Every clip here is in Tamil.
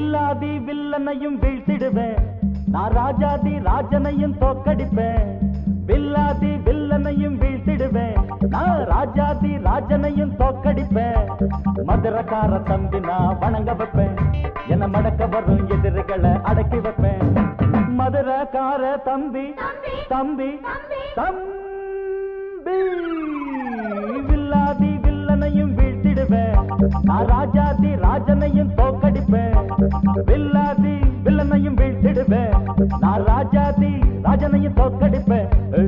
வில்லாதி வில்லனையும் வீழ்த்திடுவேன், நான் ராஜாதி ராஜனையும் தோக்கடிப்பேன். வில்லாதி வில்லனையும் வீழ்த்திடுவேன், நான் ராஜாதி ராஜனையும் தோக்கடிப்பேன். மதுரக்கார தம்பி நான் வணங்க வைப்பேன், என மடக்க வரும் எதிரிகளை அடக்கி வைப்பேன். மதுரக்கார தம்பி தம்பி தம்பி வில்லாதி வில்லனையும் வீழ்த்திடுவேன், நான் ராஜாதி ராஜனையும் தோக்கடிப்பேன். வில்லாதி வில்லனையும் வீழ்த்திடுவேன், நான் ராஜாதி ராஜனையும் தோக்கடிப்பேன்.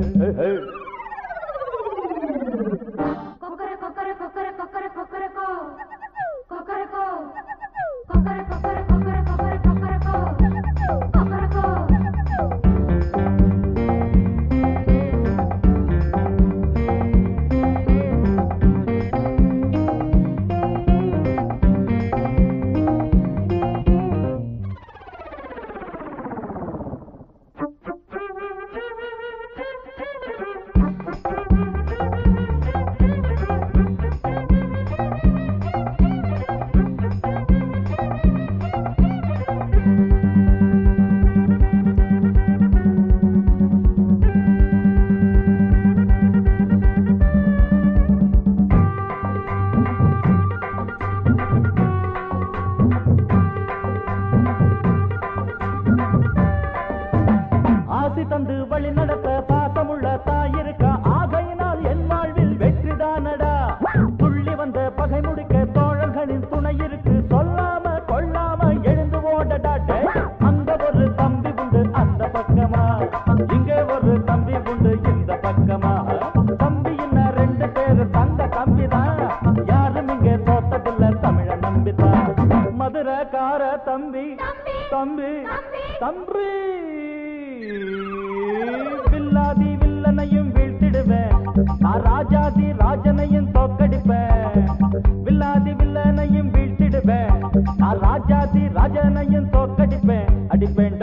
தந்து வழி நடத்த பாசமுள்ள தாயிருக்க, ஆகையினால் என் வாழ்வில் வெற்றிதானடா. துள்ளி வந்த பகை முடிக்க தோழர்களின் துணை இருக்கு, சொல்லாம கொள்ளாம எழுந்து ஓடடாட்டே. அங்க ஒரு தம்பி உண்டு அந்த பக்கமா, இங்க ஒரு தம்பி உண்டு இந்த பக்கமா. தம்பி என்ன ரெண்டு பேரு தங்க தம்பிதான், யாரும் இங்க தோத்ததில்ல தமிழ நம்பிதான். மதுரக்கார தம்பி தம்பி தம்பி வில்லாதி வில்லனையும் வீழ்த்திடுவேன், நான் ராஜாதி ராஜனையும் தோக்கடிப்பேன். வில்லாதி வில்லனையும் வீழ்த்திடுவேன், நான் ராஜாதி ராஜனையும் தோக்கடிப்பேன். அடிப்பேன்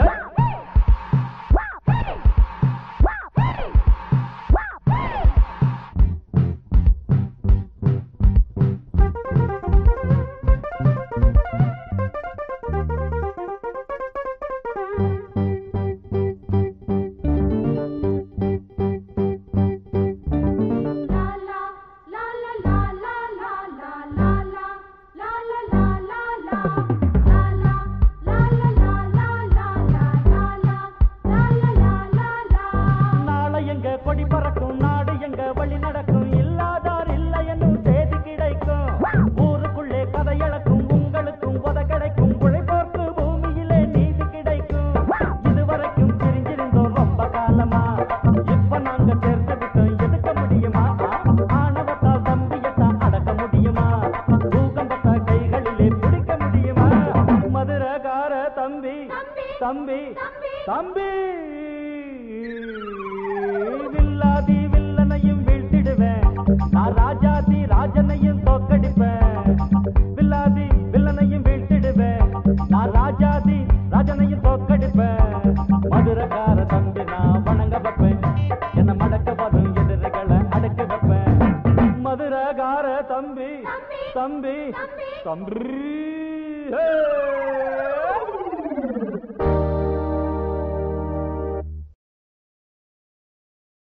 கொடி பறக்கும், நாடு எங்க வழி நடக்கும், இல்லாதார் இல்லை என்னும் செய்தி கிடைக்கும். ஊருக்குள்ளே கதை இழக்கும், உங்களுக்கும் உத கிடைக்கும், உழைப்போர்க்கு பூமியிலே நீதி கிடைக்கும். இதுவரைக்கும் பிரிஞ்சிருந்தோம் ரொம்ப காலமா, இப்ப நாங்க சேர்ந்து விட்டோம் எதுக்க முடியுமா? ஆணவத்தால் தம்பியத்தான் அடக்க முடியுமா? பூகம்பத்தா கைகளிலே பிடிக்க முடியுமா? மதுரக்கார தம்பி தம்பி தம்பி வில்லாதி வில்லனையும் வீழ்த்திடுவேன், நான் ராஜாதி ராஜனையும் தோக்கடிப்பேன். வில்லாதி வில்லனையும் வீழ்த்திடுவேன், நான் ராஜாதி ராஜனையும் தோக்கடிப்பேன். மதுரக்கார தம்பி நான் வணங்க வைப்பேன், என்ன மடக்க வரும் எதிரிகளை அடக்கி வைப்பேன். மதுரக்கார தம்பி தம்பி தம்பி